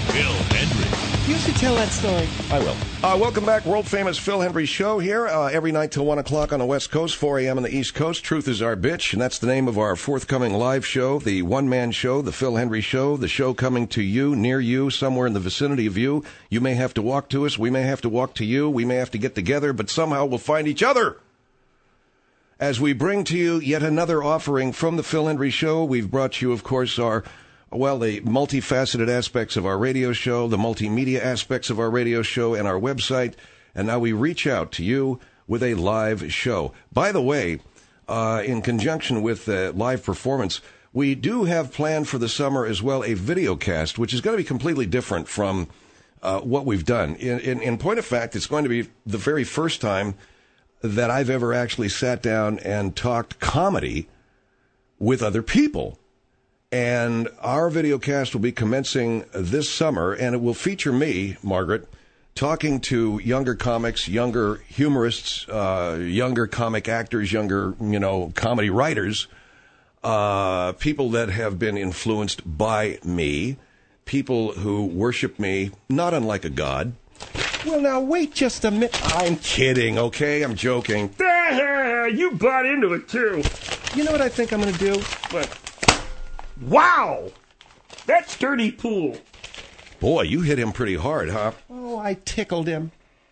Phil Hendrie. You should tell that story. I will. Welcome back. World-famous Phil Hendrie Show here every night till 1 o'clock on the West Coast, 4 a.m. on the East Coast. Truth is our bitch, and that's the name of our forthcoming live show, the one-man show, the Phil Hendrie Show, the show coming to you, near you, somewhere in the vicinity of you. You may have to walk to us. We may have to walk to you. We may have to get together, but somehow we'll find each other. As we bring to you yet another offering from the Phil Hendrie Show, we've brought you, of course, the multifaceted aspects of our radio show, the multimedia aspects of our radio show, and our website. And now we reach out to you with a live show. By the way, in conjunction with the live performance, we do have planned for the summer as well a video cast, which is going to be completely different from what we've done. In point of fact, it's going to be the very first time that I've ever actually sat down and talked comedy with other people. And our video cast will be commencing this summer, and it will feature me, Margaret, talking to younger comics, younger humorists, younger comic actors, younger, comedy writers, people that have been influenced by me, people who worship me, not unlike a god. Well, now, wait just a minute. I'm kidding, okay? I'm joking. You bought into it, too. You know what I think I'm going to do? What? Wow! That's dirty pool. Boy, you hit him pretty hard, huh? Oh, I tickled him.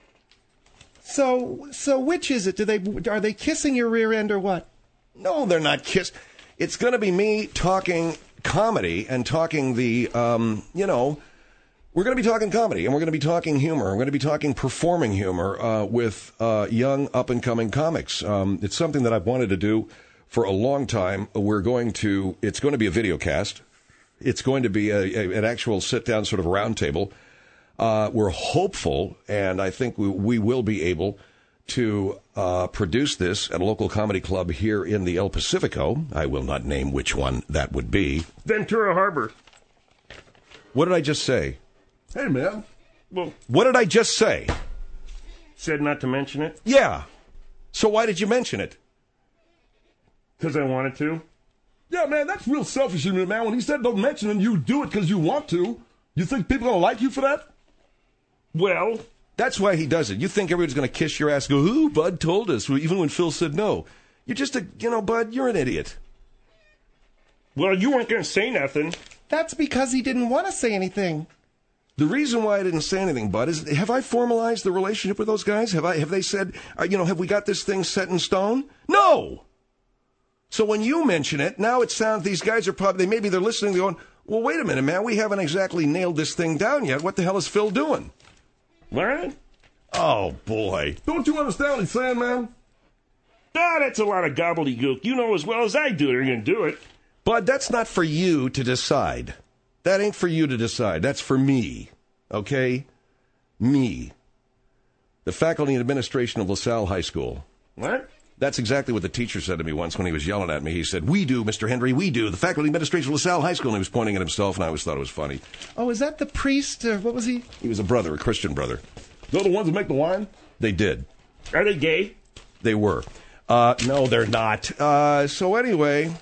So which is it? Are they kissing your rear end or what? No, they're not kissing. It's going to be me talking comedy and talking we're going to be talking comedy, and we're going to be talking humor. We're going to be talking performing humor with young, up-and-coming comics. It's something that I've wanted to do for a long time. It's going to be a video cast. It's going to be an actual sit-down sort of round table. We're hopeful, and I think we will be able to produce this at a local comedy club here in the El Pacifico. I will not name which one that would be. Ventura Harbor. What did I just say? Hey, man. Well, what did I just say? Said not to mention it? Yeah. So why did you mention it? Because I wanted to. Yeah, man, that's real selfish of you, man. When he said don't mention it, you do it because you want to. You think people are going to like you for that? Well, that's why he does it. You think everybody's going to kiss your ass and go, ooh, Bud told us, even when Phil said no. You're just Bud, you're an idiot. Well, you weren't going to say nothing. That's because he didn't want to say anything. The reason why I didn't say anything, Bud, is have I formalized the relationship with those guys? Have they said, have we got this thing set in stone? No! So when you mention it, now it sounds, these guys are probably, they're listening, they're going, well, wait a minute, man, we haven't exactly nailed this thing down yet. What the hell is Phil doing? What? Oh, boy. Don't you understand what he's saying, man? Ah, that's a lot of gobbledygook. You know as well as I do they're going to do it. Bud, that's not for you to decide. That ain't for you to decide. That's for me. Okay? Me. The faculty and administration of LaSalle High School. What? That's exactly what the teacher said to me once when he was yelling at me. He said, we do, Mr. Hendrie, we do. The faculty and administration of LaSalle High School. And he was pointing at himself, and I always thought it was funny. Oh, is that the priest? What was he? He was a brother, a Christian brother. They're the ones that make the wine? They did. Are they gay? They were. No, they're not. So anyway...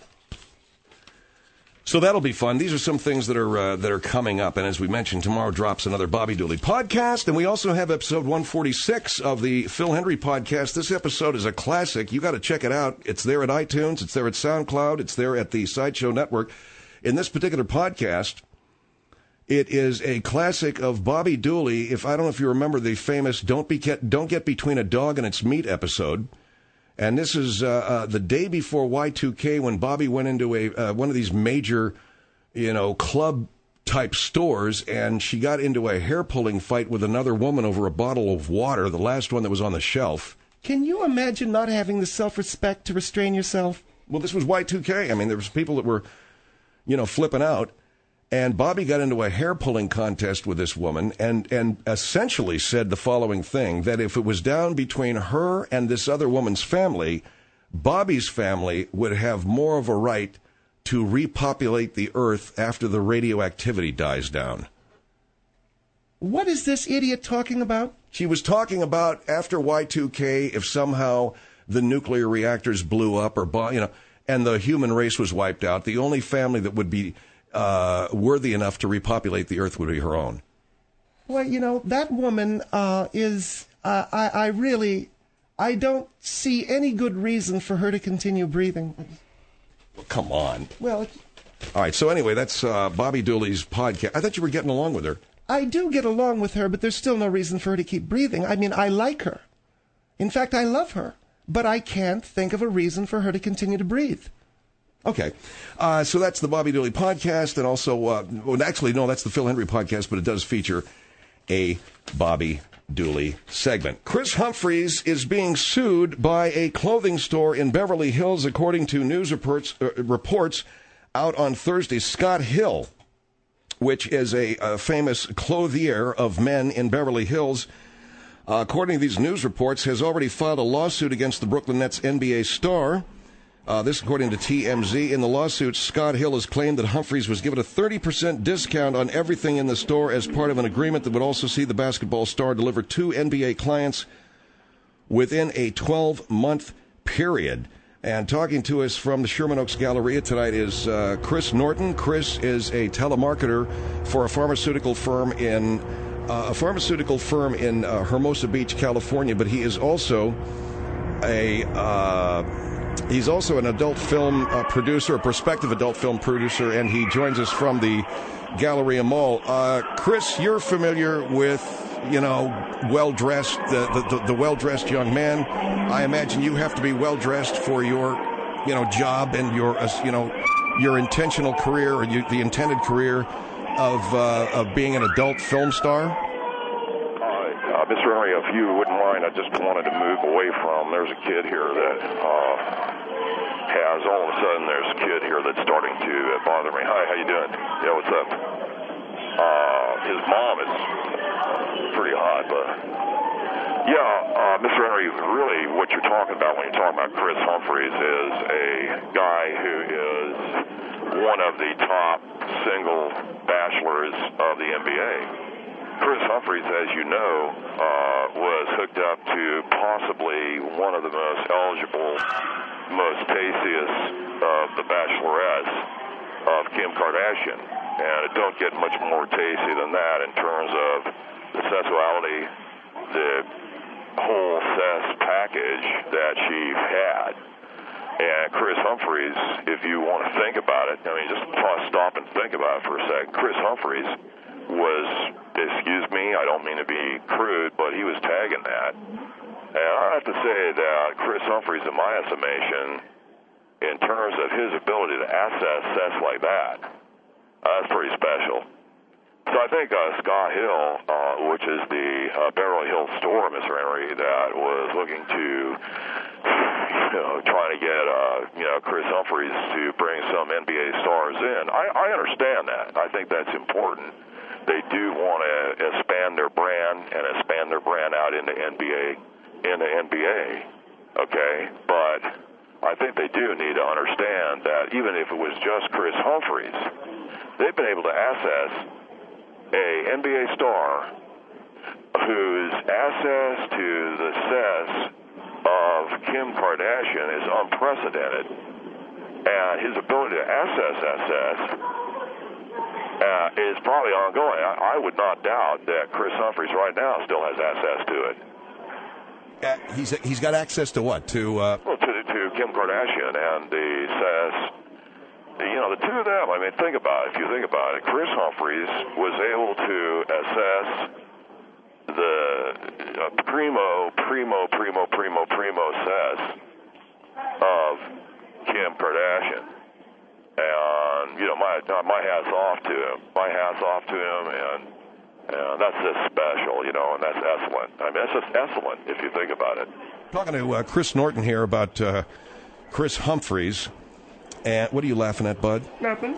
So that'll be fun. These are some things that are coming up. And as we mentioned, tomorrow drops another Bobby Dooley podcast. And we also have episode 146 of the Phil Hendrie podcast. This episode is a classic. You got to check it out. It's there at iTunes. It's there at SoundCloud. It's there at the Sideshow Network. In this particular podcast, it is a classic of Bobby Dooley. I don't know if you remember the famous Don't Get Between a Dog and Its Meat episode. And this is the day before Y2K when Bobby went into one of these major, club-type stores, and she got into a hair-pulling fight with another woman over a bottle of water, the last one that was on the shelf. Can you imagine not having the self-respect to restrain yourself? Well, this was Y2K. I mean, there was people that were, flipping out. And Bobby got into a hair-pulling contest with this woman and essentially said the following thing, that if it was down between her and this other woman's family, Bobby's family would have more of a right to repopulate the earth after the radioactivity dies down. What is this idiot talking about? She was talking about after Y2K, if somehow the nuclear reactors blew up or, and the human race was wiped out, the only family that would be worthy enough to repopulate the earth would be her own. Well, you know, that woman is, I don't see any good reason for her to continue breathing. Well, come on. Well, all right, so anyway, that's Bobby Dooley's podcast. I thought you were getting along with her. I do get along with her, but there's still no reason for her to keep breathing. I mean, I like her. In fact, I love her. But I can't think of a reason for her to continue to breathe. Okay. So that's the Bobby Dooley podcast, and also, well, actually, no, that's the Phil Hendry podcast, but it does feature a Bobby Dooley segment. Chris Humphries is being sued by a clothing store in Beverly Hills, according to news reports out on Thursday. Scott Hill, which is a famous clothier of men in Beverly Hills, according to these news reports, has already filed a lawsuit against the Brooklyn Nets NBA star. This according to TMZ. In the lawsuit, Scott Hill has claimed that Humphries was given a 30% discount on everything in the store as part of an agreement that would also see the basketball star deliver 2 NBA clients within a 12-month period. And talking to us from the Sherman Oaks Galleria tonight is Chris Norton. Chris is a telemarketer for a pharmaceutical firm in Hermosa Beach, California, but he is also he's also an adult film producer, a prospective adult film producer, and he joins us from the Galleria Mall. Chris, you're familiar with, well-dressed, the well-dressed young man. I imagine you have to be well-dressed for your, job and your intentional career, or the intended career of being an adult film star. Mr. Henry, if you wouldn't mind, I just wanted to move away from, there's a kid here that all of a sudden there's a kid here that's starting to bother me. Hi, how you doing? Yeah, what's up? His mom is pretty hot, but Mr. Henry, really what you're talking about when you're talking about Chris Humphries is a guy who is one of the top single bachelors of the NBA. Chris Humphries, as you know, was hooked up to possibly one of the most eligible, most tastiest of the bachelorettes of Kim Kardashian. And it don't get much more tasty than that in terms of the sexuality, the whole cess package that she had. And Chris Humphries, if you want to think about it, just stop and think about it for a second. Chris Humphries was, excuse me, I don't mean to be crude, but he was tagging that. And I have to say that Chris Humphries, in my estimation, in terms of his ability to access sets like that, that's pretty special. So I think Scott Hill, which is the Beverly Hills store, Mr. Henry, that was looking to, trying to get, Chris Humphries to bring some NBA stars in. I understand that. I think that's important. They do want to expand their brand and expand their brand out in the NBA, okay? But I think they do need to understand that even if it was just Chris Humphries, they've been able to access a NBA star whose access to the cess of Kim Kardashian is unprecedented, and his ability to access that cess is probably ongoing. I would not doubt that Chris Humphries right now still has access to it. He's got access to what? To Kim Kardashian and the cess. The two of them, think about it. If you think about it, Chris Humphries was able to assess the primo cess of Kim Kardashian. And, my hat's off to him. And that's just special, and that's excellent. That's just excellent if you think about it. Talking to Chris Norton here about Chris Humphries. And what are you laughing at, Bud? Nothing.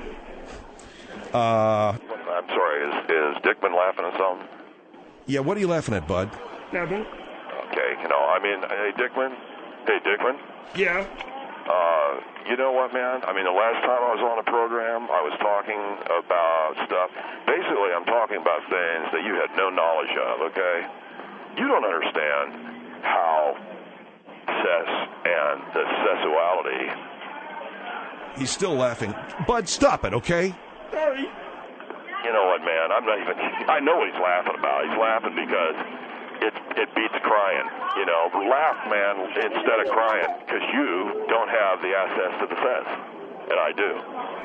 I'm sorry, is Dickman laughing at something? Yeah, what are you laughing at, Bud? Nothing. Okay, hey, Dickman? Yeah. You know what, man? The last time I was on a program, I was talking about stuff. Basically, I'm talking about things that you had no knowledge of, okay? You don't understand how sex and the sexuality He's still laughing. Bud, stop it, okay? Sorry. You know what, man? I'm not even. I know what he's laughing about. He's laughing because it beats crying. You know, laugh, man, instead of crying, because you don't have the access to the feds, and I do.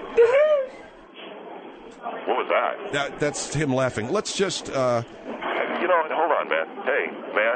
What was that? That's him laughing. Let's just. You know, hold on, man. Hey,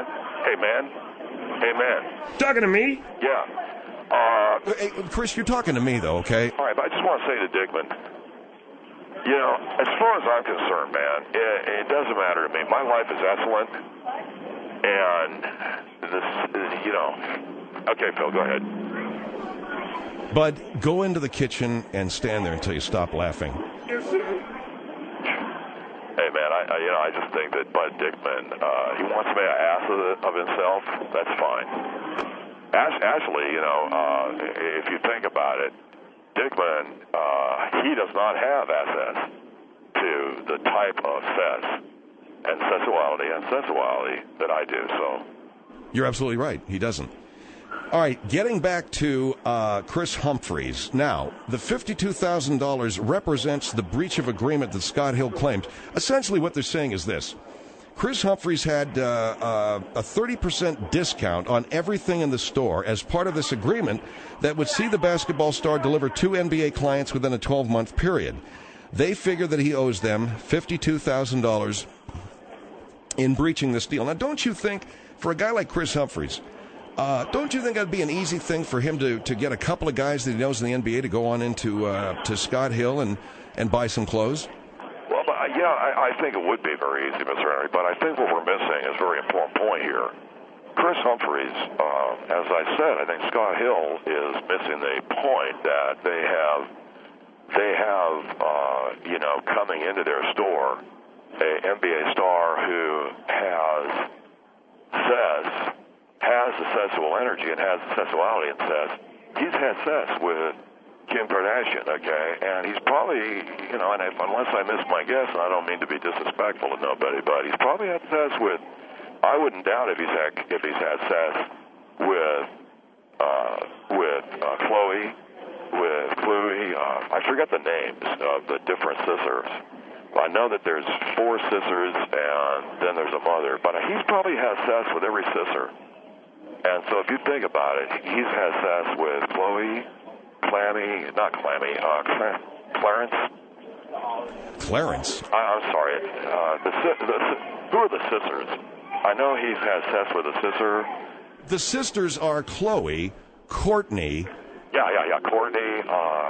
man. Talking to me? Yeah. Hey, Chris, you're talking to me, though, okay? All right, but I just want to say to Dickman, you know, as far as I'm concerned, man, it doesn't matter to me. My life is excellent, and this, you know. Okay, Phil, go ahead. Bud, go into the kitchen and stand there until you stop laughing. Yes, sir. Hey, man, I just think that Bud Dickman, he wants to make an ass of himself. That's fine. Actually, you know, if you think about it, Dickman, he does not have access to the type of sex and sensuality that I do. So you're absolutely right. He doesn't. All right, getting back to Chris Humphries. Now, the $52,000 represents the breach of agreement that Scott Hill claimed. Essentially what they're saying is this. Chris Humphries had a 30% discount on everything in the store as part of this agreement that would see the basketball star deliver 2 NBA clients within a 12-month period. They figure that he owes them $52,000 in breaching this deal. Now, don't you think, for a guy like Chris Humphries, don't you think that'd be an easy thing for him to get a couple of guys that he knows in the NBA to go on into to Scott Hill and buy some clothes? Well, yeah, I think it would be very easy, Mr. Henry, but I think what we're missing is a very important point here. Chris Humphries, as I said, I think Scott Hill is missing the point that they have you know, coming into their store, a NBA star who has the sexual energy and has the sexuality and says he's had sex with Kim Kardashian, okay, and he's probably, you know, and unless I miss my guess, and I don't mean to be disrespectful to nobody, but he's probably had sex with. I wouldn't doubt if he's had sex with Chloe, I forget the names of the different sisters. I know that there's 4 sisters and then there's a mother, but he's probably had sex with every sister. And so if you think about it, he's had sex with Chloe, Clarence. Clarence? I'm sorry. Who are the sisters? I know he's had sex with a sister. The sisters are Chloe, Courtney. Yeah. Courtney,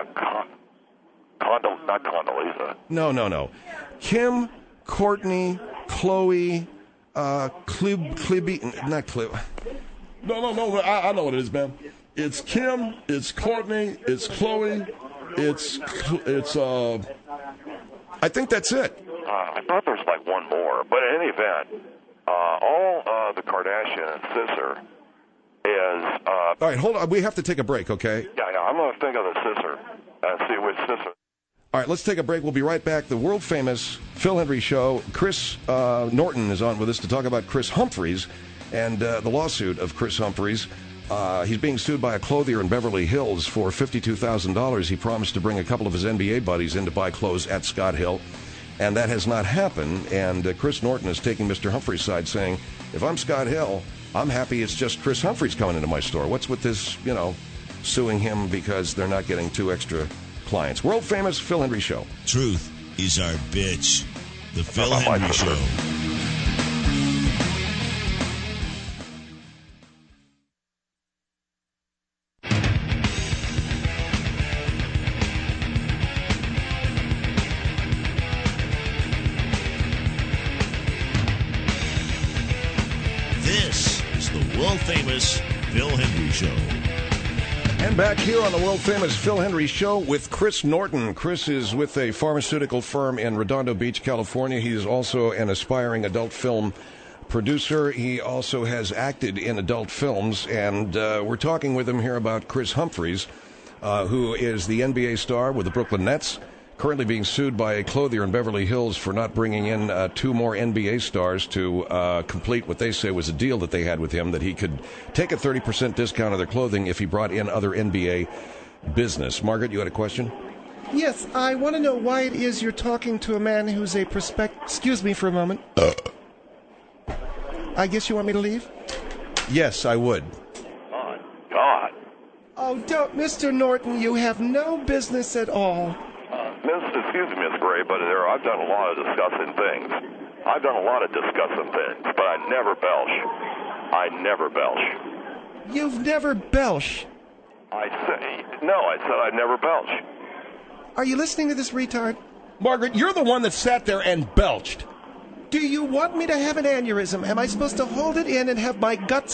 not Condoleezza. No. Kim, Courtney, Chloe, Clibby, not Clib. No. I know what it is, man. It's Kim, it's Courtney, it's Chloe, it's I think that's it. I thought there was like one more, but in any event, all the Kardashian sister is. All right, hold on. We have to take a break, okay? Yeah. I'm going to think of the sister and see which sister. All right, let's take a break. We'll be right back. The world-famous Phil Hendrie Show. Chris Norton is on with us to talk about Chris Humphries and the lawsuit of Chris Humphries. He's being sued by a clothier in Beverly Hills for $52,000. He promised to bring a couple of his NBA buddies in to buy clothes at Scott Hill, and that has not happened. And Chris Norton is taking Mr. Humphries' side, saying, if I'm Scott Hill, I'm happy it's just Chris Humphries coming into my store. What's with this, suing him because they're not getting 2 extra clients? World-famous Phil Hendrie Show. Truth is our bitch. The Phil Hendrie Show. This is the world-famous Phil Hendrie Show. And back here on the world-famous Phil Hendrie Show with Chris Norton. Chris is with a pharmaceutical firm in Redondo Beach, California. He is also an aspiring adult film producer. He also has acted in adult films. And we're talking with him here about Chris Humphries, who is the NBA star with the Brooklyn Nets, currently being sued by a clothier in Beverly Hills for not bringing in 2 more NBA stars to complete what they say was a deal that they had with him, that he could take a 30% discount of their clothing if he brought in other NBA business. Margaret, you had a question? Yes, I want to know why it is you're talking to a man who's a Excuse me for a moment. I guess you want me to leave? Yes, I would. God. Oh, don't, Mr. Norton, you have no business at all. Excuse me, Miss Gray, but I've done a lot of discussing things. But I never belch. You've never belched. I said I never belch. Are you listening to this retard? Margaret, you're the one that sat there and belched. Do you want me to have an aneurysm? Am I supposed to hold it in and have my guts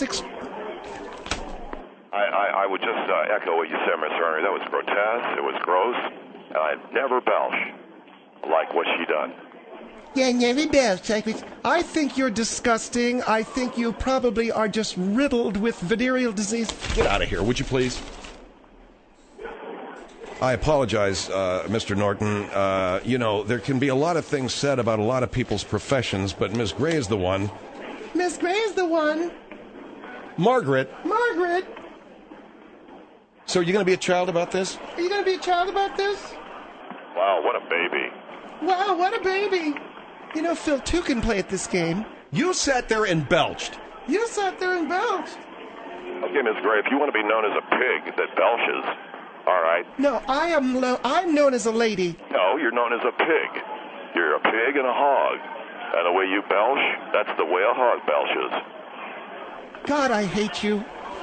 I would just echo what you said, Mr. Henry. That was grotesque. It was gross. And I've never belched like what she done. Yeah, never belched. I think you're disgusting. I think you probably are just riddled with venereal disease. Get out of here, would you please? I apologize, Mr. Norton. There can be a lot of things said about a lot of people's professions, but Miss Gray is the one. Miss Gray is the one. Margaret. Margaret. So you're going to be a child about this? Are you going to be a child about this? Wow, what a baby. Wow, what a baby. You know, Phil, too, can play at this game. You sat there and belched. You sat there and belched. Okay, Miss Gray, if you want to be known as a pig that belches, all right. No, I'm known as a lady. No, you're known as a pig. You're a pig and a hog. And the way you belch, that's the way a hog belches. God, I hate you.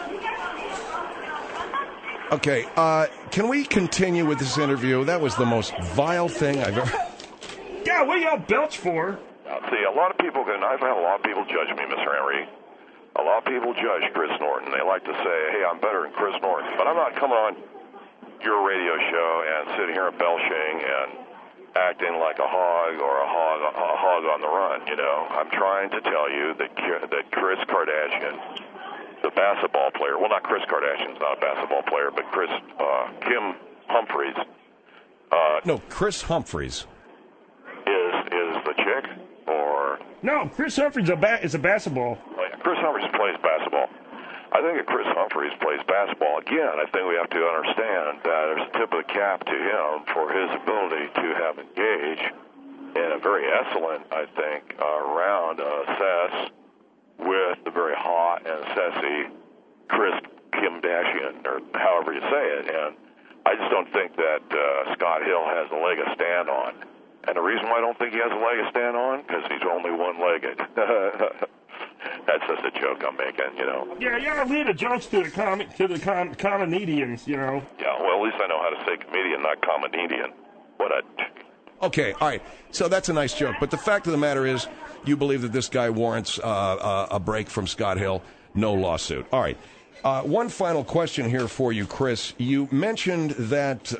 Okay, can we continue with this interview? That was the most vile thing I've ever... God, what y'all belch for? See, I've had a lot of people judge me, Mr. Henry. A lot of people judge Chris Norton. They like to say, hey, I'm better than Chris Norton. But I'm not coming on your radio show and sitting here belching and acting like a hog or a hog on the run, you know. I'm trying to tell you that Kris Kardashian, the basketball player, well, not Kris Kardashian's not a basketball player, but Kim Humphries. No, Kris Humphries. Is the chick, or... No, Kris Humphries is a basketball. Kris Humphries plays basketball. I think if Kris Humphries plays basketball again, I think we have to understand that there's a tip of the cap to him for his ability to have engaged in a very excellent, I think, round of sex with the very hot and sassy Kris Kardashian, or however you say it. And I just don't think that Scott Hill has a leg to stand on. And the reason why I don't think he has a leg to stand on, because he's only one-legged. That's just a joke I'm making, you know. Yeah, y'all leave the jokes to the comedians, you know. Yeah, well, at least I know how to say comedian, not comedian. Okay, all right. So that's a nice joke. But the fact of the matter is, you believe that this guy warrants a break from Scott Hill, no lawsuit. All right. One final question here for you, Chris. You mentioned that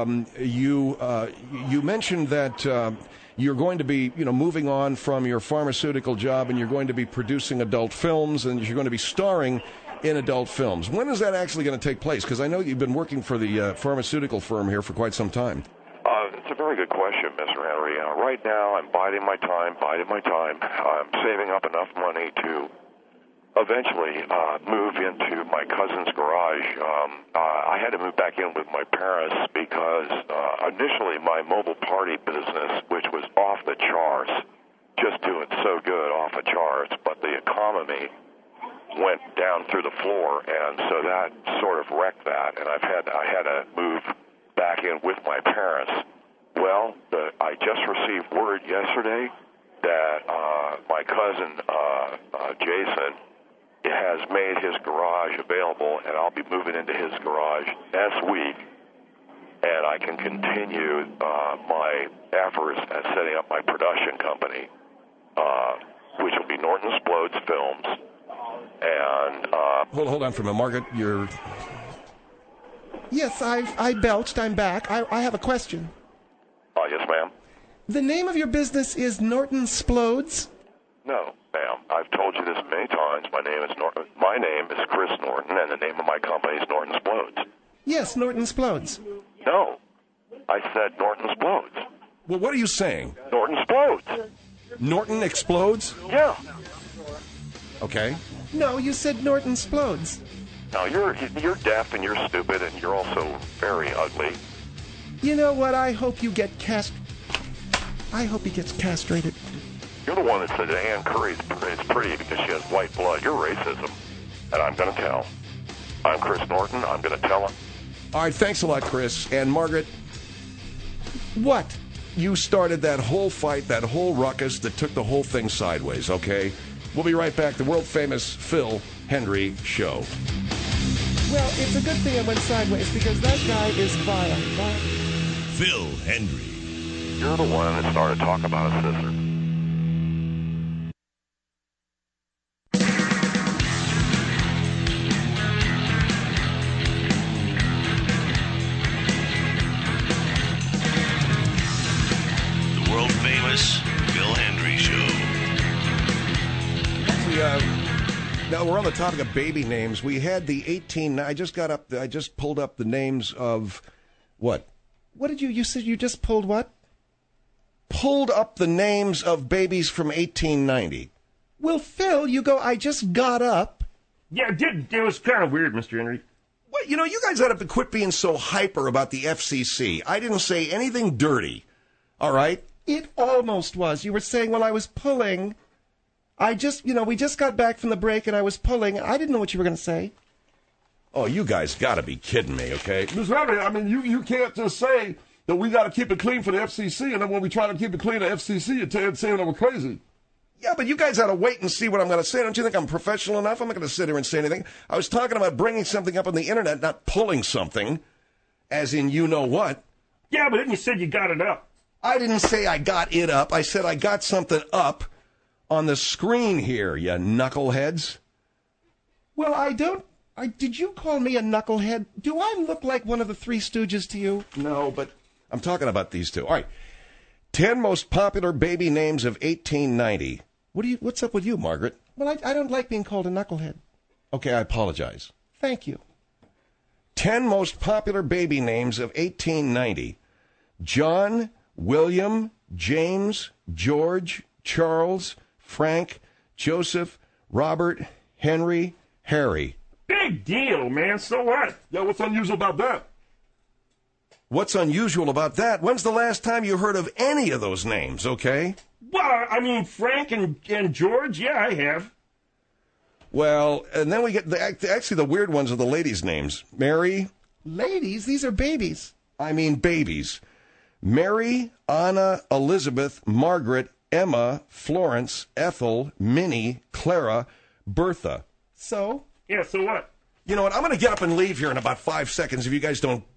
you're going to be, moving on from your pharmaceutical job, and you're going to be producing adult films, and you're going to be starring in adult films. When is that actually going to take place? Because I know you've been working for the pharmaceutical firm here for quite some time. It's a very good question, Mr. Henry. Right now, I'm biding my time. I'm saving up enough money to eventually move into my cousin's garage. I had to move back in with my parents because initially my mobile party business, which was off the charts, just doing so good off the charts, but the economy went down through the floor, and so that sort of wrecked that, and I had to move back in with my parents. Well, I just received word yesterday that my cousin Jason has made his garage available, and I'll be moving into his garage next week, and I can continue my efforts at setting up my production company, which will be Norton Explodes Films. And hold on for a minute, Margaret. You're... Yes, I belched. I'm back. I have a question. Yes, ma'am. The name of your business is Norton Explodes? No, ma'am. I've told you this many times. My name is Norton. My name is Chris Norton, and the name of my company is Norton Explodes. Yes, Norton Explodes. No, I said Norton Explodes. Well, what are you saying? Norton Explodes. Norton Explodes? Yeah. Okay. No, you said Norton Explodes. Now, you're deaf and you're stupid and you're also very ugly. You know what? I hope you get I hope he gets castrated. You're the one that said Ann Curry is pretty because she has white blood. You're racism, and I'm going to tell. I'm Chris Norton. I'm going to tell him. All right, thanks a lot, Chris. And Margaret, What? you started that whole fight, that whole ruckus that took the whole thing sideways, okay? We'll be right back. The world-famous Phil Hendrie Show. Well, it's a good thing it went sideways because that guy is vile. Phil Hendrie. You're the one that started talking about a sister. The world-famous Phil Hendrie Show. Now we're on the topic of baby names. We had the 18. I just pulled up the names of what? What did you said you just pulled what? Pulled up the names of babies from 1890. Well, Phil, you go, I just got up. Yeah, it was kind of weird, Mr. Henry. Well, you know, you guys ought to quit being so hyper about the FCC. I didn't say anything dirty. All right? It almost was. You were saying while I was pulling, we just got back from the break and I was pulling. I didn't know what you were going to say. Oh, you guys got to be kidding me, okay? Mr. Henry, I mean, you can't just say that we got to keep it clean for the FCC, and then when we try to keep it clean, the FCC, you're saying that we're crazy. Yeah, but you guys ought to wait and see what I'm going to say. Don't you think I'm professional enough? I'm not going to sit here and say anything. I was talking about bringing something up on the internet, not pulling something, as in you know what. Yeah, but then you said you got it up. I didn't say I got it up. I said I got something up on the screen here, you knuckleheads. Well, did you call me a knucklehead? Do I look like one of the Three Stooges to you? No, but I'm talking about these two. All right. 10 most popular baby names of 1890. What's up with you, Margaret? Well, I don't like being called a knucklehead. Okay, I apologize. Thank you. 10 most popular baby names of 1890. John, William, James, George, Charles, Frank, Joseph, Robert, Henry, Harry. Big deal, man. So what? Yeah, what's unusual about that? What's unusual about that? When's the last time you heard of any of those names, okay? Well, I mean, Frank and George, yeah, I have. Well, and then we get actually the weird ones are the ladies' names. Mary. Ladies? These are babies. I mean babies. Mary, Anna, Elizabeth, Margaret, Emma, Florence, Ethel, Minnie, Clara, Bertha. So? Yeah, so what? You know what? I'm going to get up and leave here in about 5 seconds if you guys don't...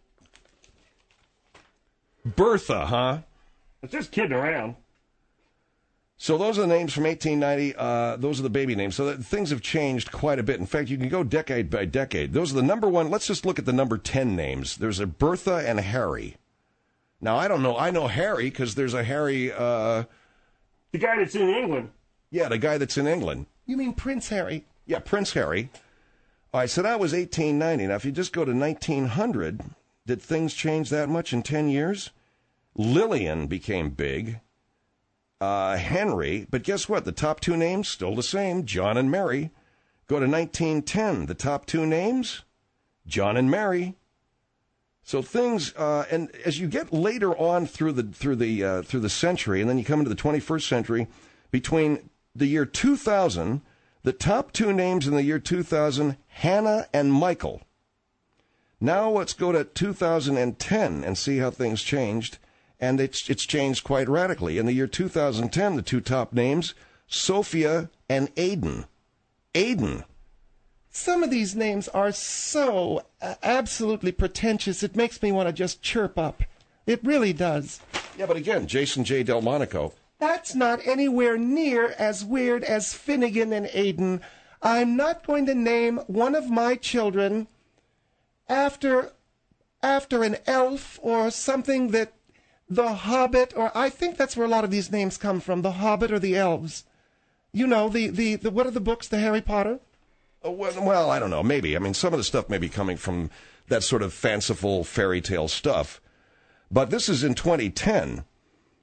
Bertha, huh? I was just kidding around. So those are the names from 1890. Those are the baby names. So things have changed quite a bit. In fact, you can go decade by decade. Those are the number one. Let's just look at the number 10 names. There's a Bertha and Harry. Now, I don't know. I know Harry because there's a Harry... The guy that's in England. Yeah, the guy that's in England. You mean Prince Harry? Yeah, Prince Harry. All right, so that was 1890. Now, if you just go to 1900, did things change that much in 10 years? Lillian became big. Henry, but guess what? The top two names, still the same, John and Mary. Go to 1910, the top two names, John and Mary. So things, and as you get later on through the century, and then you come into the 21st century, between the year 2000, the top two names in the year 2000, Hannah and Michael. Now let's go to 2010 and see how things changed. And it's changed quite radically. In the year 2010, the two top names, Sophia and Aiden. Aiden. Some of these names are so absolutely pretentious, it makes me want to just chirp up. It really does. Yeah, but again, Jason J. Delmonico. That's not anywhere near as weird as Finnegan and Aiden. I'm not going to name one of my children after an elf or something that The Hobbit, or I think that's where a lot of these names come from, The Hobbit or the elves. You know, the what are the books, the Harry Potter? Well, I don't know, maybe. I mean, some of the stuff may be coming from that sort of fanciful fairy tale stuff. But this is in 2010.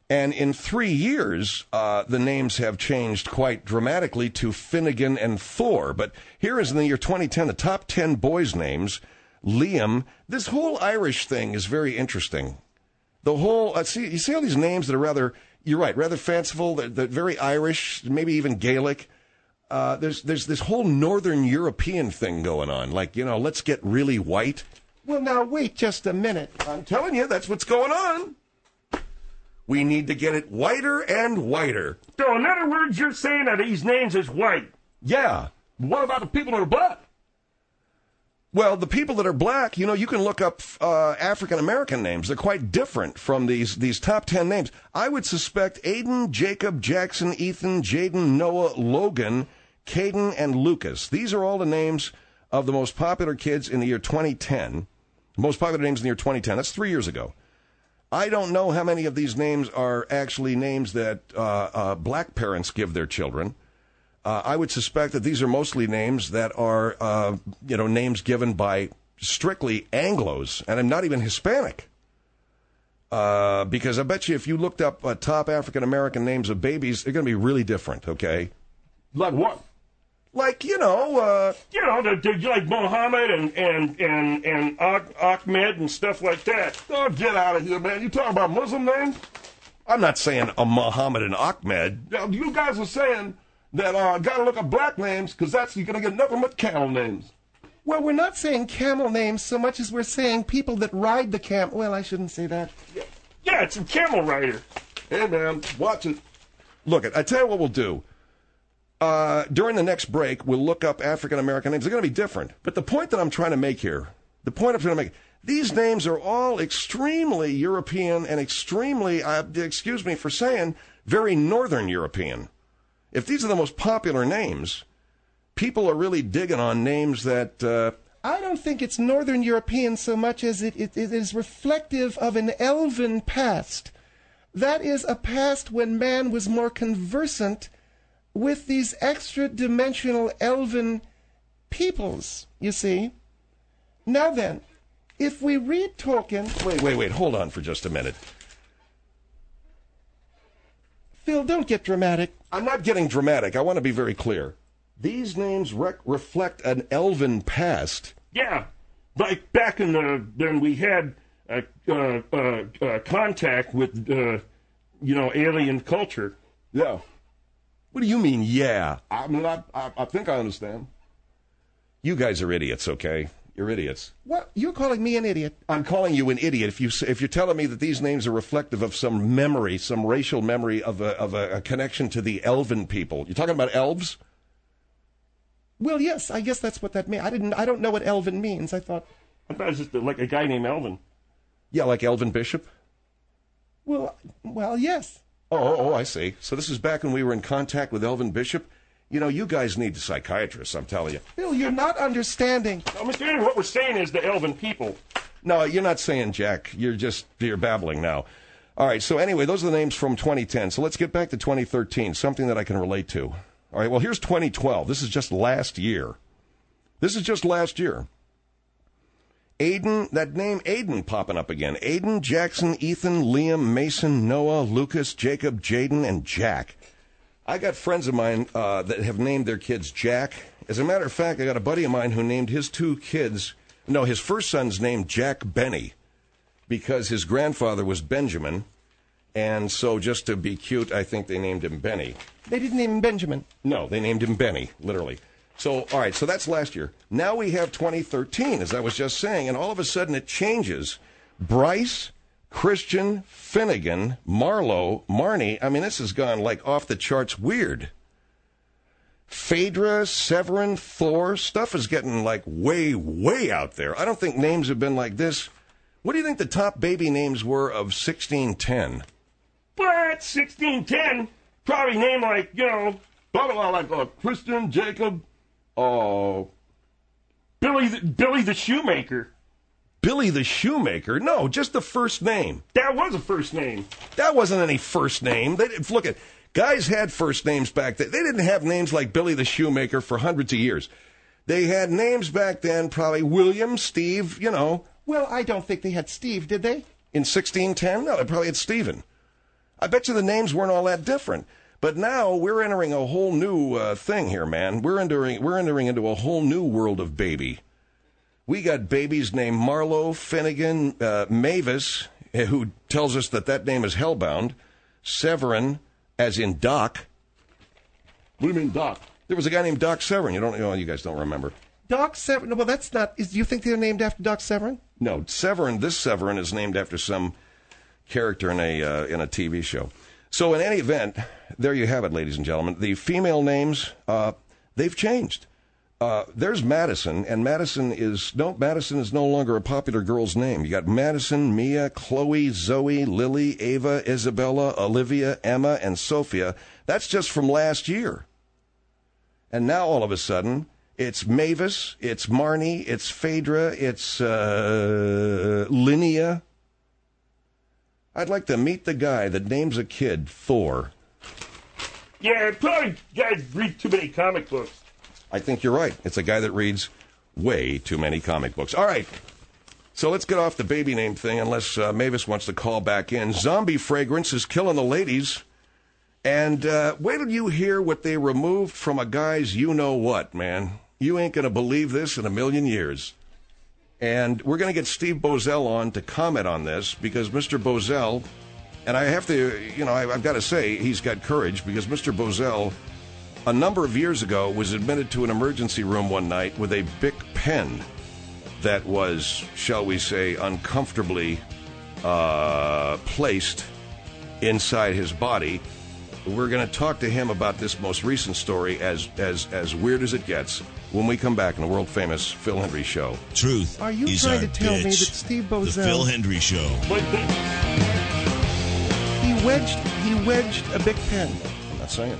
And in 3 years, the names have changed quite dramatically to Finnegan and Thor. But here is in the year 2010, the top 10 boys' names. Liam. This whole Irish thing is very interesting. The whole, you see all these names that are rather, you're right, rather fanciful, they're very Irish, maybe even Gaelic. There's this whole Northern European thing going on. Like, let's get really white. Well, now, wait just a minute. I'm telling you, that's what's going on. We need to get it whiter and whiter. So, in other words, you're saying that these names is white. Yeah. What about the people that are black? Well, the people that are black, you can look up African-American names. They're quite different from these top 10 names. I would suspect Aiden, Jacob, Jackson, Ethan, Jaden, Noah, Logan, Caden, and Lucas. These are all the names of the most popular kids in the year 2010. Most popular names in the year 2010. That's 3 years ago. I don't know how many of these names are actually names that black parents give their children. I would suspect that these are mostly names that are, names given by strictly Anglos, and I'm not even Hispanic. Because I bet you if you looked up top African-American names of babies, they're going to be really different, okay? Like what? Like, like Mohammed and Ahmed and stuff like that. Oh, get out of here, man. You talking about Muslim names? I'm not saying a Muhammad and Ahmed. Now, you guys are saying that got to look up black names because you're going to get nothing but camel names. Well, we're not saying camel names so much as we're saying people that ride the camel. Well, I shouldn't say that. Yeah, it's a camel rider. Hey, man, watch it. Look, I tell you what we'll do. During the next break, we'll look up African-American names. They're going to be different. But the point that I'm trying to make here, these names are all extremely European and extremely, excuse me for saying, very Northern European. If these are the most popular names, people are really digging on names that... I don't think it's Northern European so much as it is reflective of an elven past. That is a past when man was more conversant with these extra-dimensional elven peoples, you see. Now then, if we read Tolkien... Wait, hold on for just a minute. Phil, don't get dramatic. I'm not getting dramatic. I want to be very clear. These names reflect an elven past. Yeah, like back in when we had contact with, alien culture. Yeah. What do you mean, yeah? I mean, I think I understand. You guys are idiots, okay? You're idiots. What? You're calling me an idiot? I'm calling you an idiot if you're telling me that these names are reflective of some memory, some racial memory of a connection to the elven people. You're talking about elves? Well, yes, I guess that's what that means. I don't know what elven means. I thought it was just like a guy named Elvin. Yeah, like Elvin Bishop? Well, yes. Oh, I see. So this is back when we were in contact with Elvin Bishop? You guys need psychiatrists, I'm telling you. Phil, you're not understanding. What we're saying is the elven people. No, you're not saying Jack. You're babbling now. All right, so anyway, those are the names from 2010. So let's get back to 2013, something that I can relate to. All right, well, here's 2012. This is just last year. Aiden, that name Aiden popping up again. Aiden, Jackson, Ethan, Liam, Mason, Noah, Lucas, Jacob, Jaden, and Jack. I got friends of mine that have named their kids Jack. As a matter of fact, I got a buddy of mine who named his his first son's named Jack Benny because his grandfather was Benjamin. And so just to be cute, I think they named him Benny. They didn't name him Benjamin. No, they named him Benny, literally. So, all right, so that's last year. Now we have 2013, as I was just saying, and all of a sudden it changes. Bryce, Christian, Finnegan, Marlo, Marnie. I mean, this has gone like off the charts weird. Phaedra, Severin, Thor. Stuff is getting like way, way out there. I don't think names have been like this. What do you think the top baby names were of 1610? What? 1610? Probably name like, blah, blah, blah, like Christian, Jacob, Billy the Shoemaker. Billy the Shoemaker? No, just the first name. That was a first name. That wasn't any first name. Look at guys had first names back then. They didn't have names like Billy the Shoemaker for hundreds of years. They had names back then, probably William, Steve, Well, I don't think they had Steve, did they? In 1610? No, they probably had Stephen. I bet you the names weren't all that different. But now we're entering a whole new thing here, man. We're entering into a whole new world of baby. We got babies named Marlo, Finnegan, Mavis, who tells us that name is hellbound, Severin, as in Doc. What do you mean, Doc? There was a guy named Doc Severin. You guys don't remember. Doc Severin? No, well, that's not... do you think they're named after Doc Severin? No, Severin. This Severin is named after some character in a TV show. So in any event, there you have it, ladies and gentlemen. The female names, they've changed. There's Madison, and Madison is no longer a popular girl's name. You got Madison, Mia, Chloe, Zoe, Lily, Ava, Isabella, Olivia, Emma, and Sophia. That's just from last year. And now all of a sudden, it's Mavis, it's Marnie, it's Phaedra, it's Linnea. I'd like to meet the guy that names a kid Thor. Yeah, probably guys read too many comic books. I think you're right. It's a guy that reads way too many comic books. All right. So let's get off the baby name thing unless Mavis wants to call back in. Zombie fragrance is killing the ladies. And wait till you hear what they removed from a guy's you-know-what, man. You ain't going to believe this in a million years. And we're going to get Steve Bozell on to comment on this because Mr. Bozell, and I have to, I've got to say he's got courage because Mr. Bozell, a number of years ago, was admitted to an emergency room one night with a Bic pen that was, shall we say, uncomfortably placed inside his body. We're going to talk to him about this most recent story, as weird as it gets, when we come back in the world-famous Phil Hendry Show. Truth. Are you is trying our to tell bitch. me that Steve Bozell... The Phil Hendry Show. He wedged a Bic pen. I'm not saying.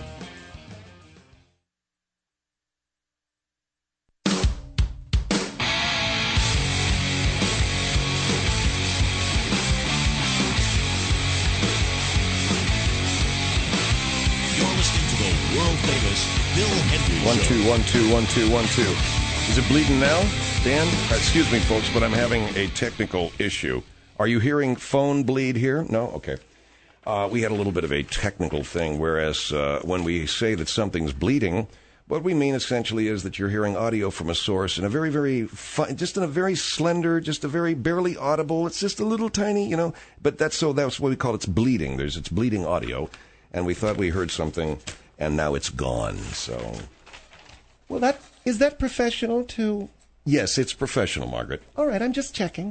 Phil Hendry Show. 1-2-1-2-1-2-1-2. Is it bleeding now, Dan? Excuse me, folks, but I'm having a technical issue. Are you hearing phone bleed here? No? Okay. We had a little bit of a technical thing, whereas when we say that something's bleeding, what we mean essentially is that you're hearing audio from a source in a very, very just in a very slender, just a very barely audible. It's just a little tiny, But that's what we call it's bleeding. It's bleeding audio, and we thought we heard something. And now it's gone, so... Well, is that professional to... Yes, it's professional, Margaret. All right, I'm just checking.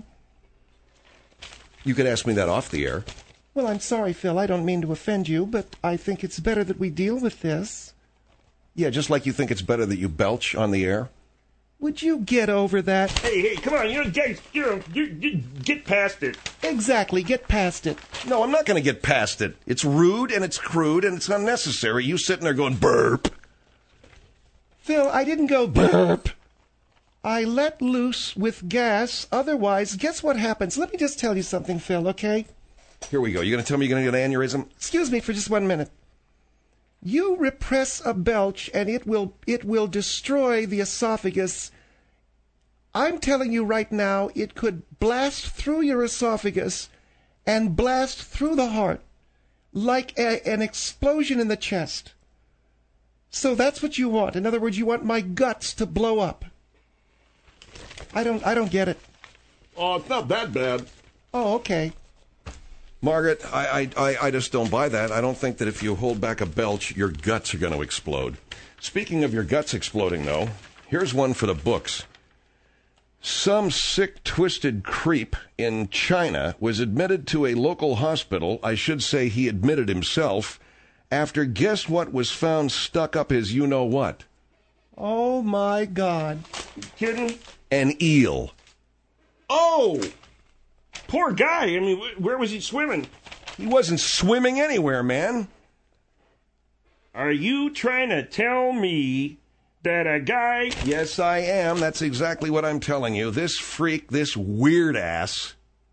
You could ask me that off the air. Well, I'm sorry, Phil. I don't mean to offend you, but I think it's better that we deal with this. Yeah, just like you think it's better that you belch on the air. Would you get over that? Hey, come on, guys, you get past it. Exactly, get past it. No, I'm not going to get past it. It's rude, and it's crude, and it's unnecessary. You sitting there going, burp. Phil, I didn't go burp. I let loose with gas. Otherwise, guess what happens? Let me just tell you something, Phil, okay? Here we go. You're going to tell me you're going to get an aneurysm? Excuse me for just 1 minute. You repress a belch, and it will destroy the esophagus. I'm telling you right now, it could blast through your esophagus and blast through the heart like an explosion in the chest. So that's what you want. In other words, you want my guts to blow up. I don't get it. Oh, it's not that bad. Oh, okay. Margaret, I just don't buy that. I don't think that if you hold back a belch, your guts are going to explode. Speaking of your guts exploding, though, here's one for the books. Some sick, twisted creep in China was admitted to a local hospital. I should say he admitted himself, after guess what was found stuck up his you-know-what? Oh, my God. You kidding? An eel. Oh! Poor guy. I mean, where was he swimming? He wasn't swimming anywhere, man. Are you trying to tell me that a guy... Yes, I am. That's exactly what I'm telling you. This freak, this weird ass,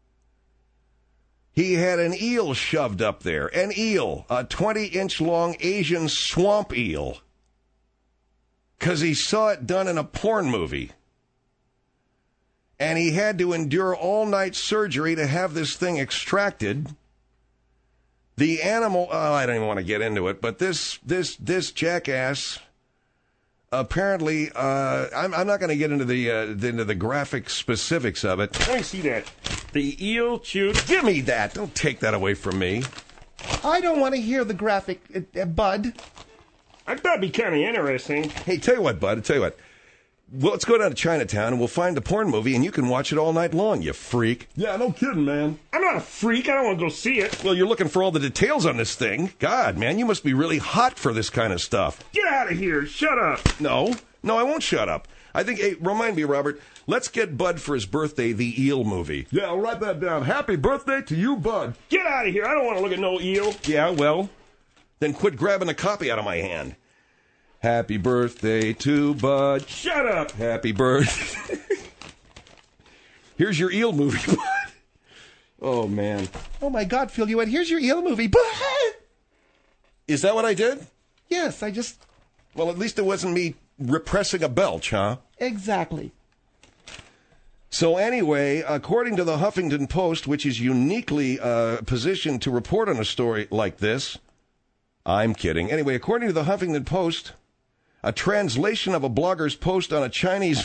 he had an eel shoved up there. An eel. A 20-inch long Asian swamp eel. Because he saw it done in a porn movie. And he had to endure all-night surgery to have this thing extracted. The animal, I don't even want to get into it, but this jackass, apparently, I'm not going to get into the graphic specifics of it. Let me see that. The eel chewed. Give me that. Don't take that away from me. I don't want to hear the graphic, Bud. I thought it'd be kind of interesting. Hey, tell you what, Bud, well, let's go down to Chinatown and we'll find the porn movie and you can watch it all night long, you freak. Yeah, no kidding, man. I'm not a freak. I don't want to go see it. Well, you're looking for all the details on this thing. God, man, you must be really hot for this kind of stuff. Get out of here. Shut up. No, I won't shut up. I think, hey, remind me, Robert, let's get Bud for his birthday, the eel movie. Yeah, I'll write that down. Happy birthday to you, Bud. Get out of here. I don't want to look at no eel. Yeah, well, then quit grabbing a copy out of my hand. Happy birthday to Bud. Shut up. Happy birthday. Here's your eel movie, Bud. Oh, man. Oh, my God, Phil, you went, here's your eel movie. Bud! Is that what I did? Yes, Well, at least it wasn't me repressing a belch, huh? Exactly. So anyway, according to the Huffington Post, which is uniquely positioned to report on a story like this, I'm kidding. Anyway, according to the Huffington Post, a translation of a blogger's post on a Chinese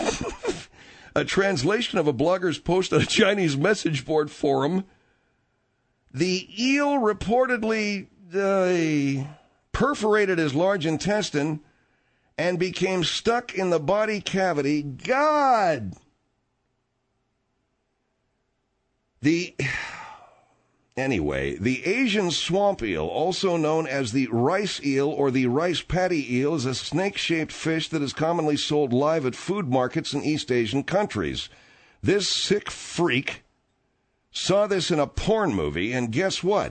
message board forum, the eel reportedly perforated his large intestine and became stuck in the body cavity. God! Anyway, the Asian swamp eel, also known as the rice eel or the rice paddy eel, is a snake-shaped fish that is commonly sold live at food markets in East Asian countries. This sick freak saw this in a porn movie, and guess what?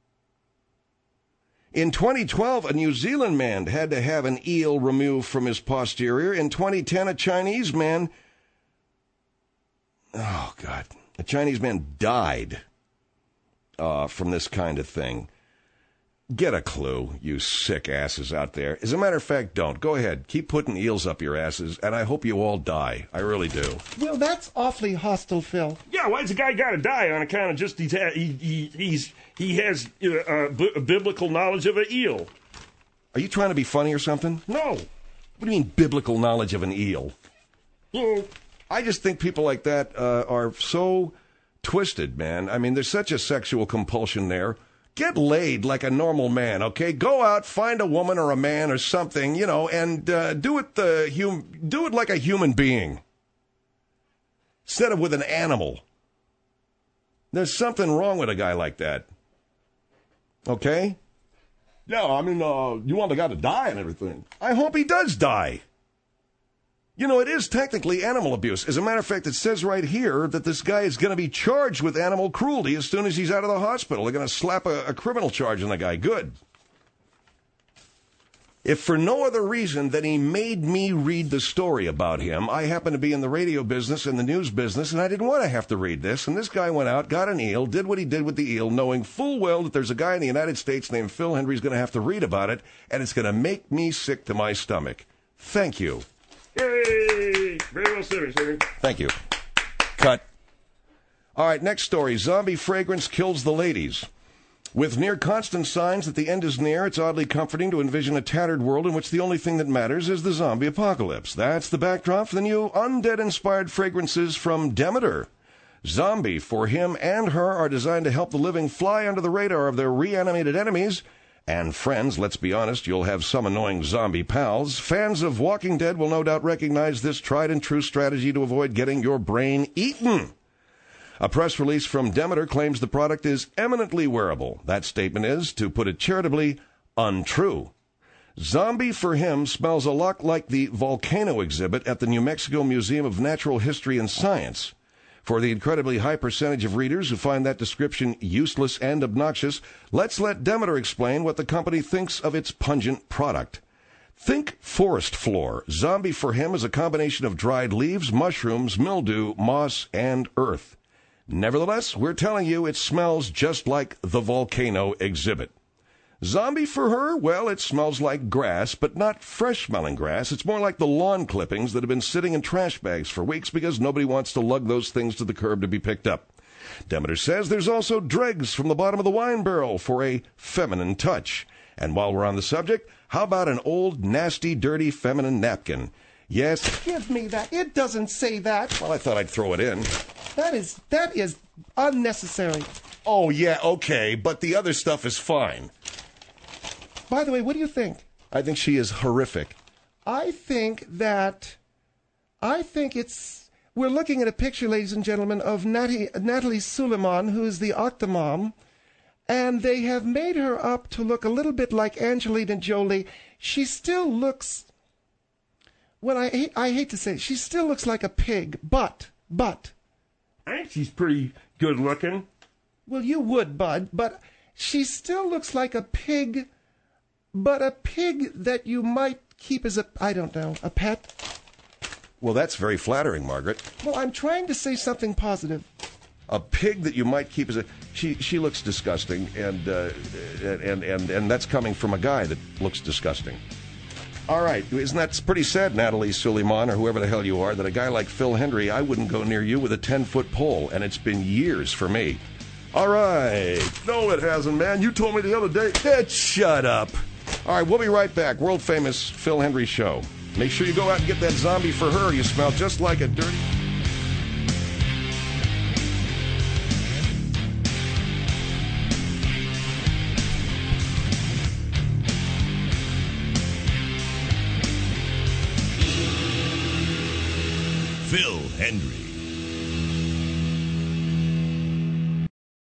In 2012, a New Zealand man had to have an eel removed from his posterior. In 2010, a Chinese man died from this kind of thing. Get a clue, you sick asses out there. As a matter of fact, don't. Go ahead. Keep putting eels up your asses, and I hope you all die. I really do. Well, that's awfully hostile, Phil. Yeah, why's the guy got to die on account of just he has biblical knowledge of an eel? Are you trying to be funny or something? No. What do you mean, biblical knowledge of an eel? Well, I just think people like that are so twisted, man. I mean, there's such a sexual compulsion there. Get laid like a normal man, okay? Go out, find a woman or a man or something, and do it like a human being instead of with an animal. There's something wrong with a guy like that. Okay? Yeah, I mean, you want the guy to die and everything. I hope he does die. It is technically animal abuse. As a matter of fact, it says right here that this guy is going to be charged with animal cruelty as soon as he's out of the hospital. They're going to slap a criminal charge on the guy. Good. If for no other reason than he made me read the story about him, I happen to be in the radio business and the news business, and I didn't want to have to read this. And this guy went out, got an eel, did what he did with the eel, knowing full well that there's a guy in the United States named Phil Hendry's going to have to read about it, and it's going to make me sick to my stomach. Thank you. Yay! Very well said, sir. Thank you. Cut. All right, next story. Zombie fragrance kills the ladies. With near constant signs that the end is near, it's oddly comforting to envision a tattered world in which the only thing that matters is the zombie apocalypse. That's the backdrop for the new undead-inspired fragrances from Demeter. Zombie, for him and her, are designed to help the living fly under the radar of their reanimated enemies. And friends, let's be honest, you'll have some annoying zombie pals. Fans of Walking Dead will no doubt recognize this tried-and-true strategy to avoid getting your brain eaten. A press release from Demeter claims the product is eminently wearable. That statement is, to put it charitably, untrue. Zombie for him smells a lot like the volcano exhibit at the New Mexico Museum of Natural History and Science. For the incredibly high percentage of readers who find that description useless and obnoxious, let's let Demeter explain what the company thinks of its pungent product. Think forest floor. Zombie for him is a combination of dried leaves, mushrooms, mildew, moss, and earth. Nevertheless, we're telling you it smells just like the volcano exhibit. Zombie for her, well, it smells like grass, but not fresh-smelling grass. It's more like the lawn clippings that have been sitting in trash bags for weeks because nobody wants to lug those things to the curb to be picked up. Demeter says there's also dregs from the bottom of the wine barrel for a feminine touch. And while we're on the subject, how about an old, nasty, dirty, feminine napkin? Yes. Give me that. It doesn't say that. Well, I thought I'd throw it in. That is unnecessary. Oh, yeah, okay, but the other stuff is fine. By the way, what do you think? I think she is horrific. I think it's... We're looking at a picture, ladies and gentlemen, of Natalie Suleiman, who is the Octomom, and they have made her up to look a little bit like Angelina Jolie. She still looks... Well, I hate to say it. She still looks like a pig, but... I think she's pretty good looking. Well, you would, Bud, but she still looks like a pig, but a pig that you might keep as a pet. Well, that's very flattering, Margaret. Well, I'm trying to say something positive. A pig that you might keep as a... She looks disgusting, and that's coming from a guy that looks disgusting. All right, isn't that pretty sad, Natalie Suleiman, or whoever the hell you are, that a guy like Phil Hendrie, I wouldn't go near you with a 10-foot pole, and it's been years for me. All right. No, it hasn't, man. You told me the other day. Shut up. All right, we'll be right back. World-famous Phil Hendrie Show. Make sure you go out and get that zombie for her. You smell just like a dirty... Phil Hendrie.